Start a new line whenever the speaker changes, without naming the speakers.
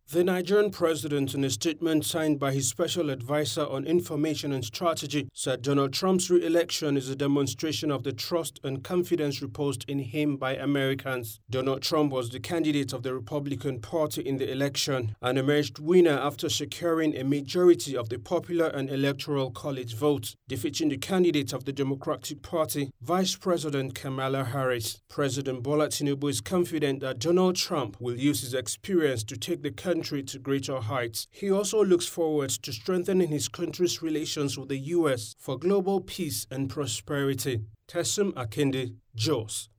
The Nigerian president, in a statement signed by his special advisor on information and strategy, said Donald Trump's re-election is a demonstration of the trust and confidence reposed in him by Americans. Donald Trump was the candidate of the Republican Party in the election and emerged winner after securing a majority of the popular and electoral college votes, defeating the candidate of the Democratic Party, Vice President Kamala Harris. President Bola Tinubu is confident that Donald Trump will use his experience to take the country to greater heights. He also looks forward to strengthening his country's relations with the U.S. for global peace and prosperity. Tessim Akinde, Jos.